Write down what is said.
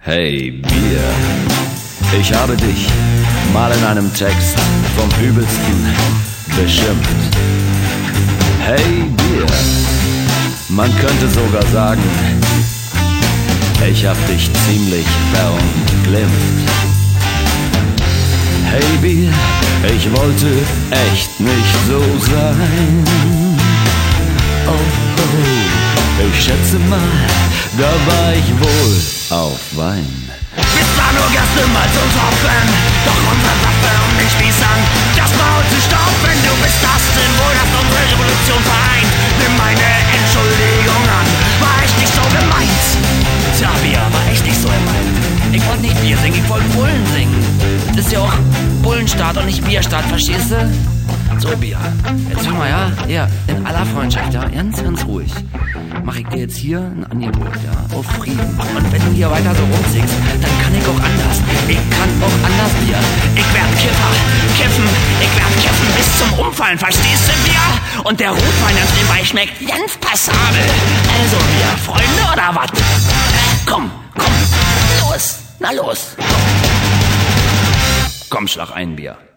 Hey Bier, ich habe dich mal in einem Text vom Übelsten beschimpft. Hey Bier, man könnte sogar sagen, ich hab dich ziemlich verunglimpft. Hey Bier, ich wollte echt nicht so sein. Oh, oh, ich schätze mal, da war ich wohl auf Wein. Wir waren nur Gäste, Malz und Hopfen, doch unsere Waffe, um nicht wie Sang, das Maul zu stopfen. Du bist das Symbol, das unsere Revolution vereint. Nimm meine Entschuldigung an, war echt nicht so gemeint. Tja, Bier, war echt nicht so gemeint. Ich wollte nicht Bier singen, ich wollte Bullen singen. Das ist ja auch Bullenstaat und nicht Bierstaat, verstehst du? So, Bier, jetzt hör mal, ja? Ja, in aller Freundschaft, ja? Ganz, ganz ruhig. Mach ich dir jetzt hier ein Angebot, ja? Auf Frieden. Und wenn du hier weiter so rumziehst, dann kann ich auch anders. Ich kann auch anders, Bier. Ich werd Kiffer, kiffen, ich werd kiffen bis zum Umfallen, verstehst du, Bier? Und der Rotwein ganz nebenbei schmeckt ganz passabel. Also, Bier, Freunde oder was? Komm, los, na los. Komm, schlag ein, Bier.